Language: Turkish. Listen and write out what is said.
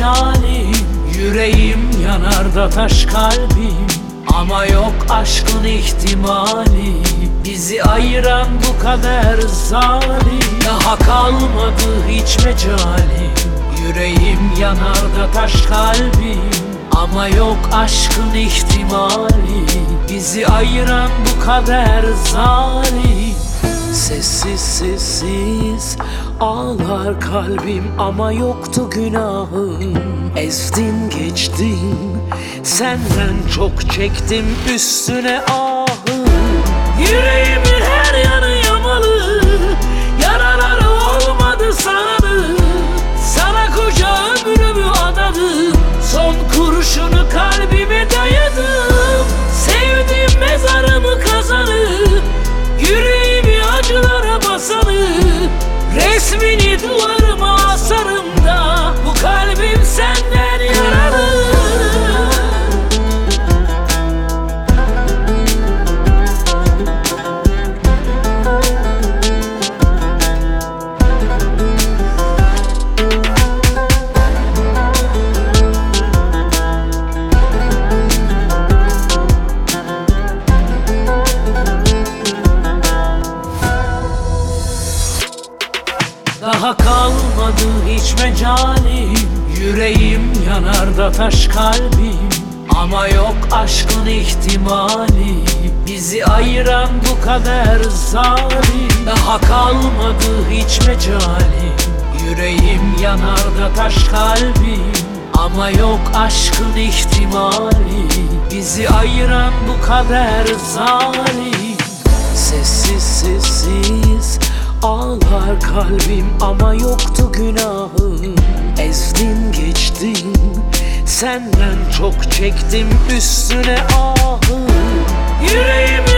mecalim. Yüreğim yanar da taş kalbim, ama yok aşkın ihtimali. Bizi ayıran bu kader zalim, daha kalmadı hiç mecalim. Yüreğim yanar da taş kalbim, ama yok aşkın ihtimali. Bizi ayıran bu kader zalim. Sessiz sessiz ağlar kalbim, ama yoktu günahım. Ezdin geçtin, senden çok çektim üstüne ahım. Yüreğimin her yanı yamalı, yaraları olmadı sanalı. Sana koca ömrümü adadım, son kurşunu kalbime dayadım. Sevdiğim mezarımı kazanıp, yüreğimi acılara basanıp, resmini duvarıma asarım da bu kalbim senden yaralı. Daha kalmadı hiç mecalim. Yüreğim yanar da taş kalbim, ama yok aşkın ihtimali. Bizi ayıran bu kader zalim, daha kalmadı hiç mecalim. Yüreğim yanar da taş kalbim, ama yok aşkın ihtimali. Bizi ayıran bu kader zalim. Sessiz sessiz ağlar kalbim, ama yoktu günahım. Ezdin geçtin, senden çok çektim üstüne ahım. Yüreğimi